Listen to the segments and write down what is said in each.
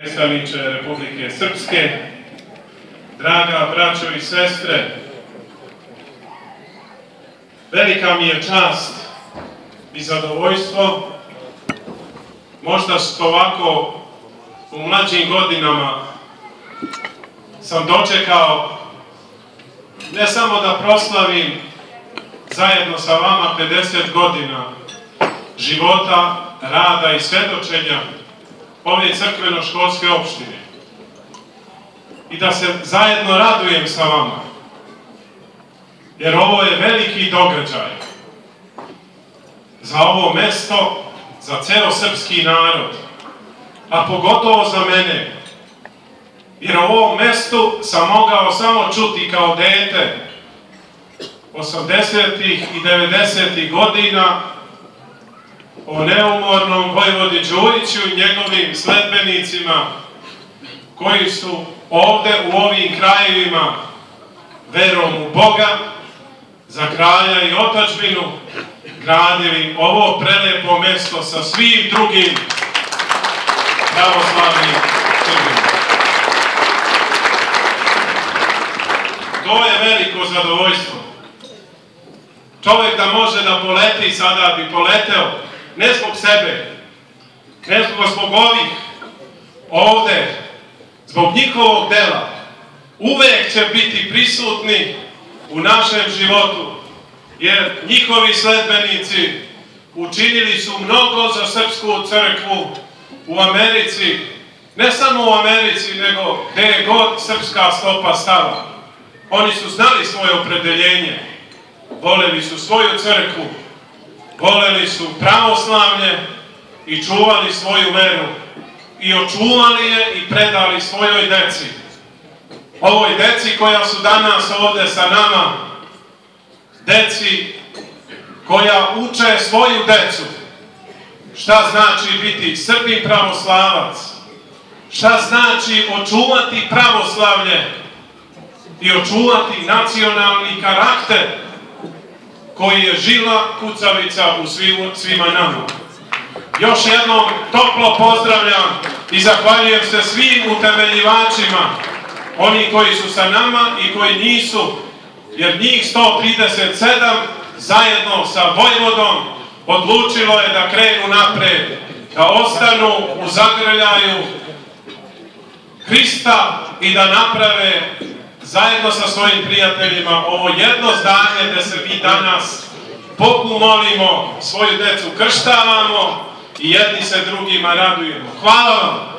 Predstavniče Republike Srpske, draga braćo i sestre, velika mi je čast i zadovoljstvo, možda što ovako u mlađim godinama sam dočekao ne samo da proslavim zajedno sa vama 50 godina života, rada i svedočenja ove crkveno-školske opštine i da se zajedno radujem sa vama, jer ovo je veliki događaj za ovo mesto, za ceo srpski narod, a pogotovo za mene, jer u ovom mestu sam mogao samo čuti kao dete 80-ih i 90-ih godina o neumornom vojvodi Đuriću i njegovim sledbenicima koji su ovde u ovim krajevima verom u Boga, za kralja i otadžbinu gradili ovo prelepo mesto sa svim drugim pravoslavnim crkvama. To je veliko zadovoljstvo. Čovjek da može da poleti sada bi poleteo, ne zbog sebe, ne zbog ovih ovde, zbog njihovog dela. Uvek će biti prisutni u našem životu, jer njihovi sledbenici učinili su mnogo za srpsku crkvu u Americi, ne samo u Americi, nego gde je god srpska stopa stala. Oni su znali svoje opredeljenje, voleli su svoju crkvu, voleli su pravoslavlje i čuvali svoju veru i očuvali je i predali svojoj deci. Ovoj deci koja su danas ovde sa nama, deci koja uče svoju decu šta znači biti Srbin pravoslavac, šta znači očuvati pravoslavlje i očuvati nacionalni karakter koji je žila kucavica u svima nama. Još jednom toplo pozdravljam i zahvaljujem se svim utemeljivačima, oni koji su sa nama i koji nisu, jer njih 137 zajedno sa Vojvodom odlučilo je da krenu napred, da ostanu u zagrljaju Hrista i da naprave zajedno sa svojim prijateljima ovo jedno zdanje gde se mi danas Bogu molimo, svoju decu krštavamo i jedni se drugima radujemo. Hvala vam!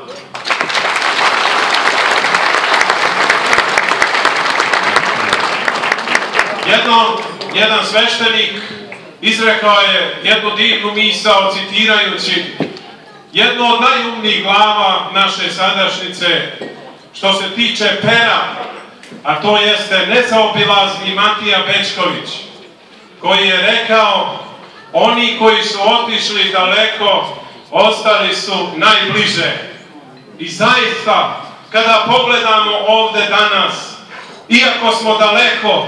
Jedan sveštenik izrekao je jednu divnu misao citirajući jednu od najumnijih glava naše sadašnjice što se tiče pera, a to jeste nezaobilazni Matija Bećković, koji je rekao: oni koji su otišli daleko, ostali su najbliže. I zaista, kada pogledamo ovde danas, iako smo daleko,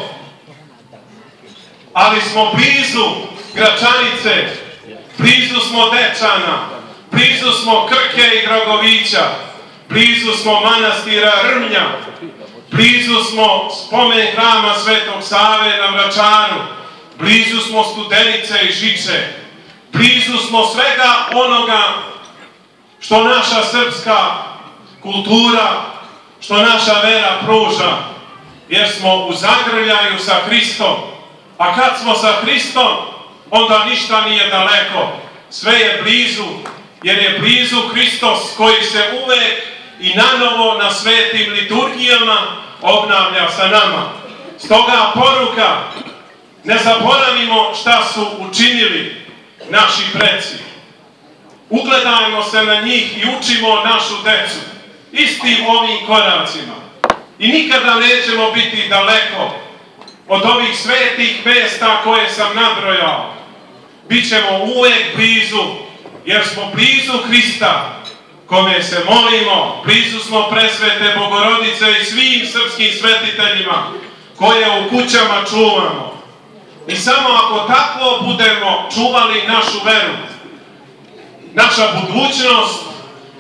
ali smo blizu Gračanice, blizu smo Dečana, blizu smo Krke i Dragovića, blizu smo manastira Rmnja, blizu smo spomen hrama Svetog Save na Vračaru, blizu smo Studenice i Žiče, blizu smo svega onoga što naša srpska kultura, što naša vera pruža, jer smo u zagrljaju sa Hristom. A kad smo sa Hristom, onda ništa nije daleko, sve je blizu, jer je blizu Hristos koji se uvek i nanovo na svetim liturgijama obnavlja sa nama. Stoga poruka, ne zaboravimo šta su učinili naši preci. Ugledajmo se na njih i učimo našu decu istim ovim koracima. I nikada nećemo biti daleko od ovih svetih mesta koje sam nabrojao. Bićemo uvek blizu, jer smo blizu Hrista, kome se molimo, blizu smo presvete Bogorodice i svim srpskim svetiteljima, koje u kućama čuvamo. I samo ako tako budemo čuvali našu veru, naša budućnost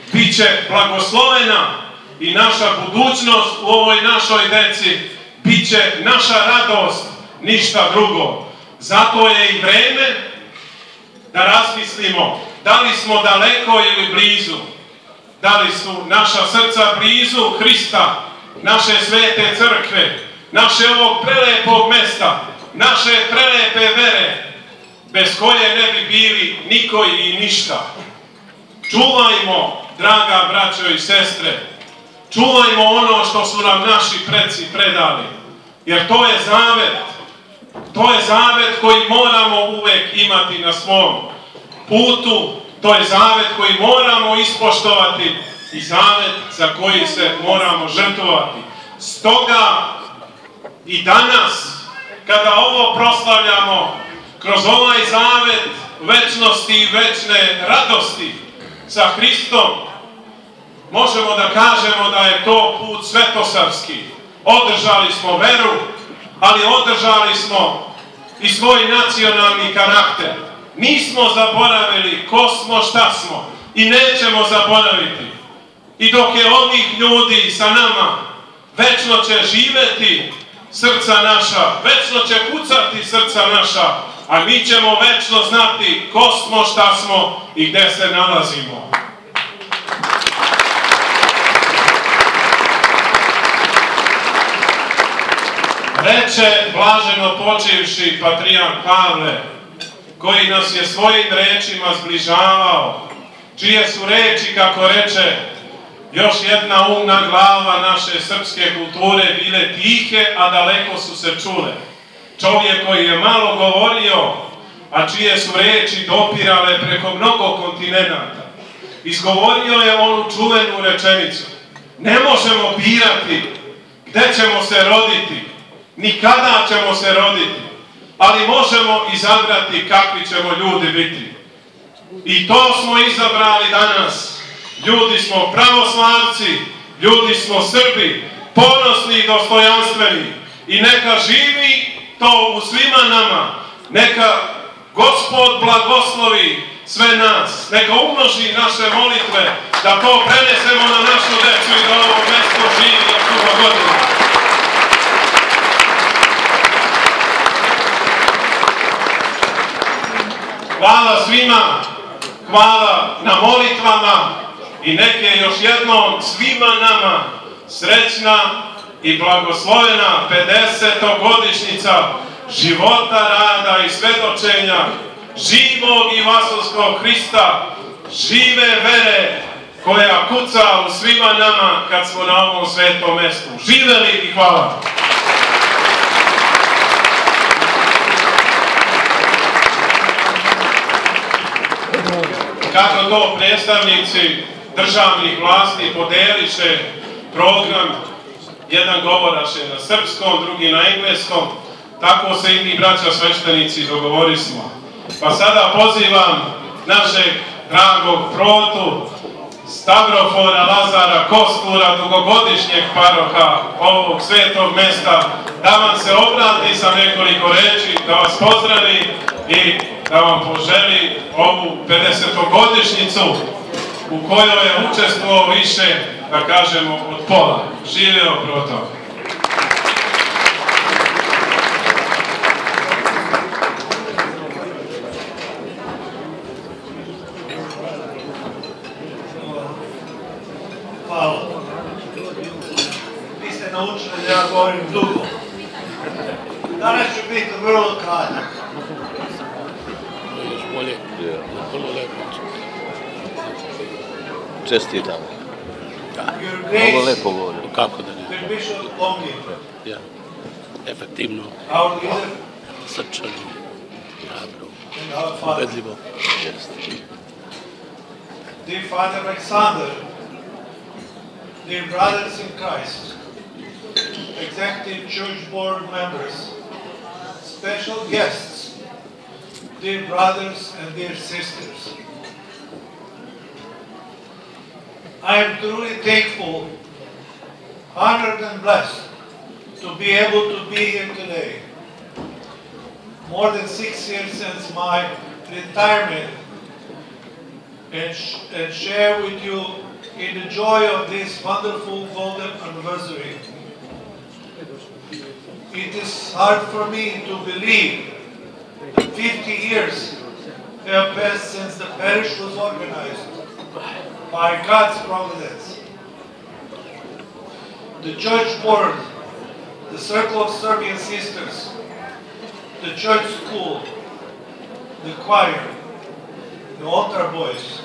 bit će blagoslovena i naša budućnost u ovoj našoj deci bit će naša radost, ništa drugo. Zato je i vreme da razmislimo da li smo daleko ili blizu. Da li su naša srca blizu Hrista, naše svete crkve, naše ovog prelepog mesta, naše prelepe vere, bez koje ne bi bili niko i ništa. Čuvajmo, draga braćo i sestre, čuvajmo ono što su nam naši preci predali, jer to je zavet. To je zavet koji moramo uvek imati na svom putu, to je zavet koji moramo ispoštovati i zavet za koji se moramo žrtvovati. Stoga i danas, kada ovo proslavljamo, kroz ovaj zavet večnosti i večne radosti sa Hristom, možemo da kažemo da je to put svetosavski. Održali smo veru, ali održali smo i svoj nacionalni karakter. Nismo zaboravili ko smo, šta smo i nećemo zaboraviti. I dok je ovih ljudi sa nama, večno će živeti srca naša, večno će kucati srca naša, a mi ćemo večno znati ko smo, šta smo i gde se nalazimo. Reče blaženo počivši patrijarh Pavle, koji nas je svojim rečima zbližavao, čije su reči, kako reče, još jedna umna glava naše srpske kulture bile tihe, a daleko su se čule. Čovjek koji je malo govorio, a čije su reči dopirale preko mnogo kontinenata. Izgovorio je onu čuvenu rečenicu: ne možemo birati gde ćemo se roditi, ni kada ćemo se roditi, ali možemo izabrati kakvi ćemo ljudi biti. I to smo izabrali danas. Ljudi smo pravoslavci, ljudi smo Srbi, ponosni i dostojanstveni. I neka živi to u svima nama. Neka Gospod blagoslovi sve nas. Neka umnoži naše molitve da to prenesemo na našu decu i da ovo mesto živi još dugo godina. Hvala svima, hvala na molitvama i neke još jednom svima nama srećna i blagoslovena 50-godišnjica života, rada i svedočenja živog i vaselskog Hrista, žive vere koja kuca u svima nama kad smo na ovom svetom mestu. Živeli i hvala! Kako to predstavnici državnih vlasti podeliše program, jedan govoraše na srpskom, drugi na engleskom, tako se i mi, braća sveštenici, dogovorismo. Pa sada pozivam našeg dragog protu, Stavrofora Lazara Kostura, dugogodišnjeg paroha ovog svetog mesta, da vam se obrati sa nekoliko reči, da vas pozdravi i da vam poželi ovu 50-godišnjicu u kojoj je učestvovao više, da kažemo, od pola. Živeo proto! Hvala. Vi ste naučili da ja govorim dugo. Danas ću biti vrlo kratak. Čestitam. Mnogo lepo govorim. Kako da ne? Bishop Longi, Ja. Efektivno, our leader srčano, hrabro, and our father, ubedljivo. dear Father Alexander, dear brothers in Christ, executive church board members, special guests, dear brothers and dear sisters. I am truly thankful, honored and blessed to be able to be here today. More than 6 years since my retirement and share with you in the joy of this wonderful golden anniversary. It is hard for me to believe that 50 years have passed since the parish was organized by God's providence. The church board, the Circle of Serbian Sisters, the church school, the choir, the altar boys,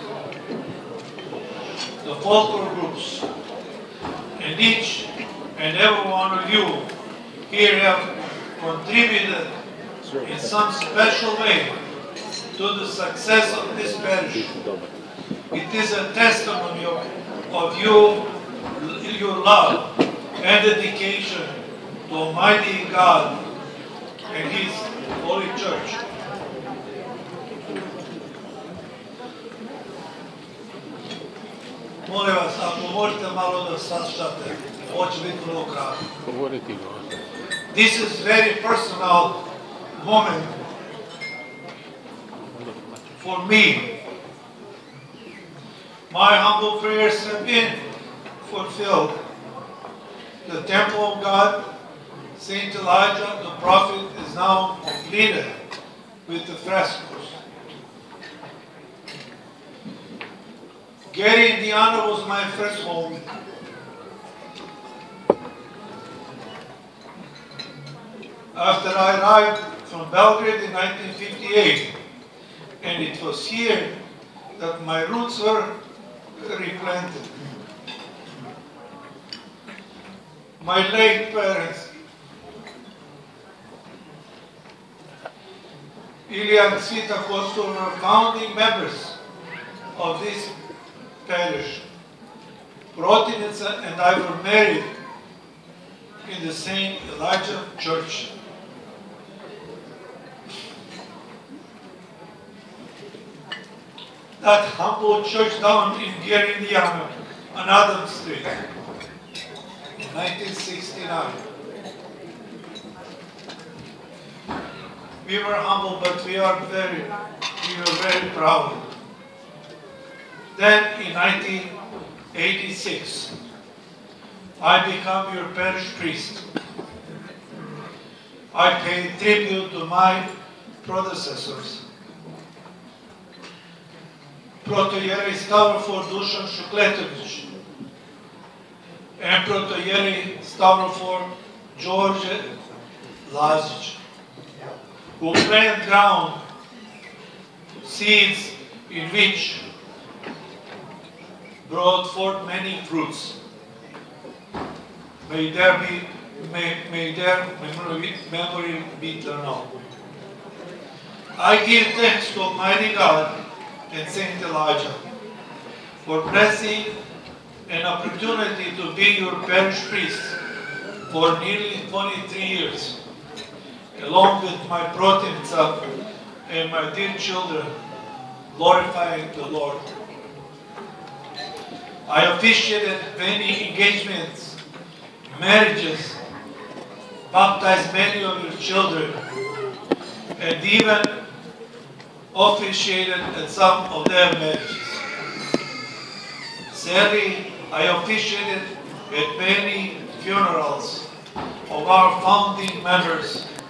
the folklore groups, and each and every one of you here have contributed in some special way to the success of this parish. It is a testimony of your love and dedication to Almighty God and His Holy Church. Molim vas, ako možete malo da saslušate, ovo će biti vrlo kratko. Govoriti go. This is very personal moment for me. My humble prayers have been fulfilled. The temple of God, Saint Elijah the prophet, is now completed with the frescoes. Gary, Indiana was my first home. After I arrived from Belgrade in 1958, and it was here that my roots were replanted. My late parents, Ilya and Svita Kostor, were founding members of this parish. Protivnica and I were married in the St. Elijah Church. That humble church down in Gary, Indiana, on Adams Street, in 1969. We were humble, but we were very proud. Then in 1986, I became your parish priest. I paid tribute to my predecessors. Protoieri Stavrofor Dušan Šukletović and Protoieri Stavrofor George Lazić, who planted ground seeds in which brought forth many fruits. May their memory be eternal. I give thanks to Almighty God and Saint Elijah for blessing an opportunity to be your parish priest for nearly 23 years, along with my Protivnica and my dear children, glorifying the Lord. I officiated many engagements, marriages, baptized many of your children, and even officiated at some of their marriages. Sadly, I officiated at many funerals of our founding members